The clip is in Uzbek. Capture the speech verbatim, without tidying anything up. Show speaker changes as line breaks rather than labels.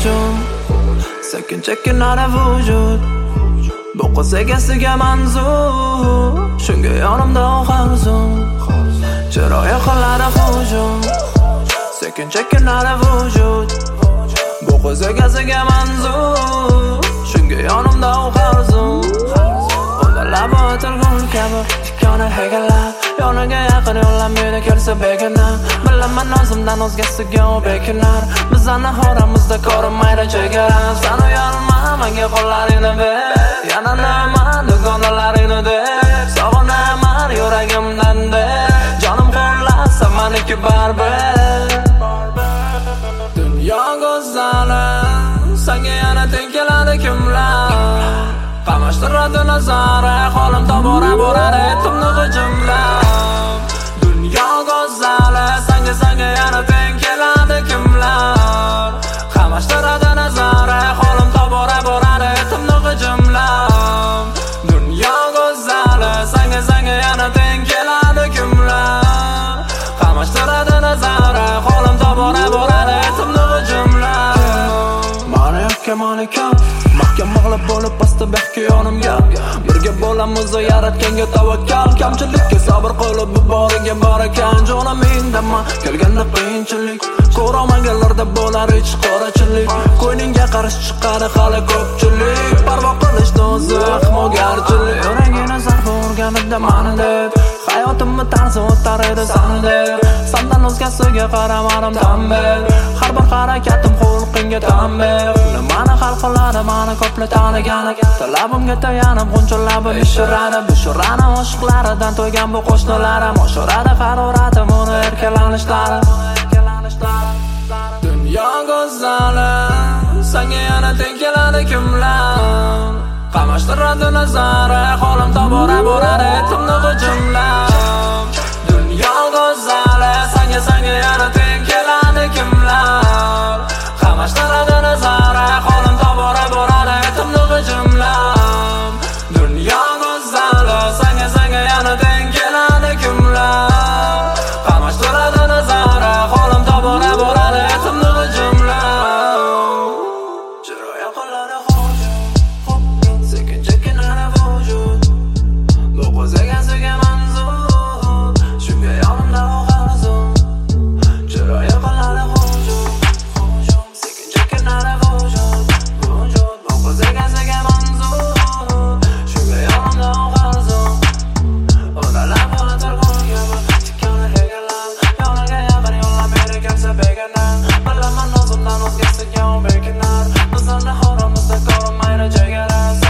hujum sekin chekinar vujud bu qiz egasiga manzur shunga yonimda o'xarzum chiroyi qiladi hujum sekin chekinar vujud bu qiz egasiga manzur shunga yonimda o'xarzum unda labi o'tirgul kabi tikkani hegalab yoniga yaqin yo'lab meni kelsa begona bilaman o'zimdan o'zgasiga u bekinar bizani xoramizda ko'rinmaydi chegara san uyalma menga qo'llaringni ber yana nima dugonalaringni deb sog'inaman yuragimdan deb jonim qo'llasa meniki baribir dunyo go'zali senga yana teng keladi kimlar qamashtiradi nazari holim tobora borar etimni g'ijimlab dunyo go'zali senga senga yana teng keladi kimlar qamashtiradi nazari holim tobora borar etimni g'ijimlab dunyo go'zali senga senga yana teng keladi kimlar qamashtiradi nazari holim tobora borar etimni g'ijimlab mana yakka malikam mahkam mag'lub bo'lib pastda behki yonimga birga bo'lamiz yaratganga tavakkal kamchilikka sabr qilib bu boriga barakan jonim indama kelganda qiyinchilik ko'rolmaganlarda bo'lar ich qorachilik qo'yningga qarshi chiqadi hali ko'pchilik parvo qilishdi o'zi ahmoqgarchilik yuragini zarb urganida mani deb hayotimni tarzi o'tar edi sani deb sandan o'zgasiga qaramadim tan ber har bir harakatim xulqingga tan ber nimani hal qiladi mani ko'plar tanigani talabimga tayanib g'unchilabim ishiradi bishirani oshiqlaridan to'ygan bu qo'shnilarim oshiradi haroratim uni erkalanishlari dunyo go'zali senga yana teng keladi kimlar qamashtiradi nazari holim tobora borar etimni g'ijimlab dunyo go'zali senga senga yana teng keladi kimlar qamashtiradi nazari holim tobora borar etimni g'ijimlab dunyo go'zali senga senga yana teng keladi kimlar qamashtiradi nazari holim tobora borar etimni g'ijimlab chiroyi qiladi hujum sekin chekinar vujud bu qiz egasiga manzur shunga yonimda o'xarzum chiroyi qiladi hujum sekin chekinar vujud vujud bu qiz egasiga manzur shunga yonimda o'xarzum unda labi o'tirgul kabi tikkani hegalab yoniga yaqin yo'lab meni kelsa begona bilaman o'zimdan o'zgasiga u bekinar bizani xoramizda ko'rinmaydi chegara